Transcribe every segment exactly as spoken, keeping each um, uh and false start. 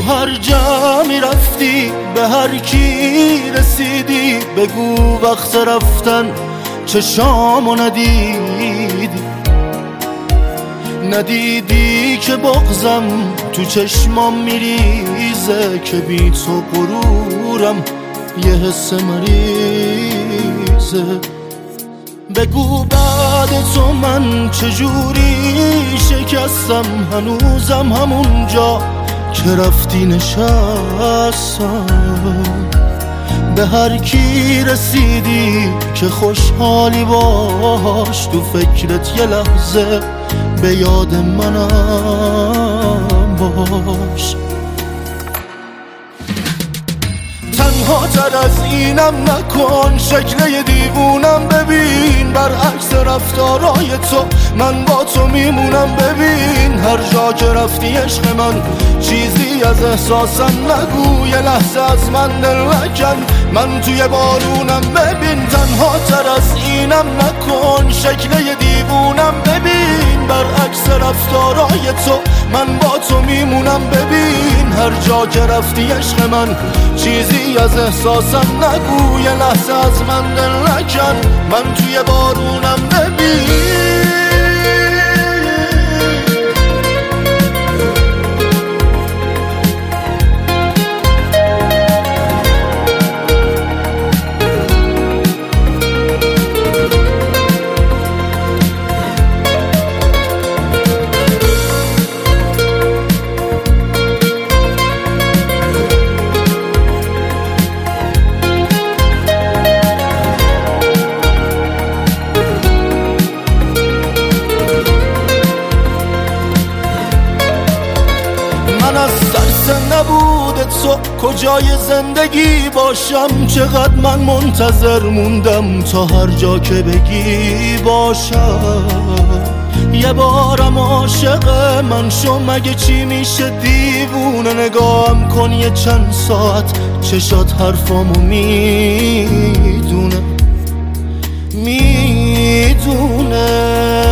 هر جمعی رفتی به هر کی رسیدی بگو وقت رفتن چشامو ندیدی، ندیدی که بغضم تو چشمام میریزه، که بی تو غرورم یه حس مریضه. بگو بعد تو من چجوری شکستم، هنوزم همونجا که رفتی نشستم. به هر کی رسیدی که خوشحالی باش، تو فکرت یه لحظه به یاد منم باش. تنها تر از اینم نکن، شکل یه دیوونم ببین، برعکس رفتارای تو من با تو میمونم. ببین هر جا که رفتی عشق من چیزی از احساسم نگو، یه لحظه از من دل نکن، من توی بارونم. ببین تنها تر از اینم نکن، شکل یه دیوونم ببین، برعکس رفتارای تو من با تو میمونم. ببین هر جا که رفتی عشق من چیزی از احساسم نگو، یه لحظه از من دل نکن، من توی بارونم. ببین من از ترس نبود تو کجای زندگی باشم، چقدر من منتظر موندم تا هر جا که بگی باشم. یه بارم عاشق من شو، مگه چی میشه دیوونه، نگاهم کن یه چند ساعت چشات حرفامو میدونه میدونه.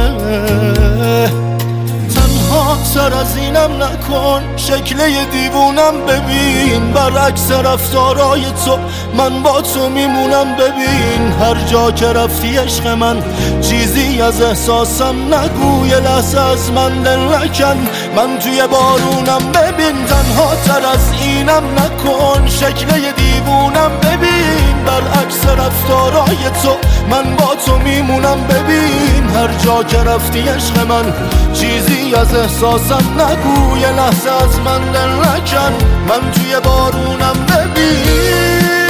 سر از اینم نکن، شکل یه دیوونم ببین، برعکس رفتارای تو من با تو میمونم. ببین هر جا که رفتی عشق من چیزی از احساسم نگو، یه لحظه از من دل نکن، من توی بارونم. ببین تنها تر از اینم نکن، شکل یه دیوونم ببین، برعکس رفتارای تو من با تو میمونم. ببین هر جا که رفتی عشق من چیزی از احساسم نگو، یه لحظه از من دل نکن، من توی بارونم. ببین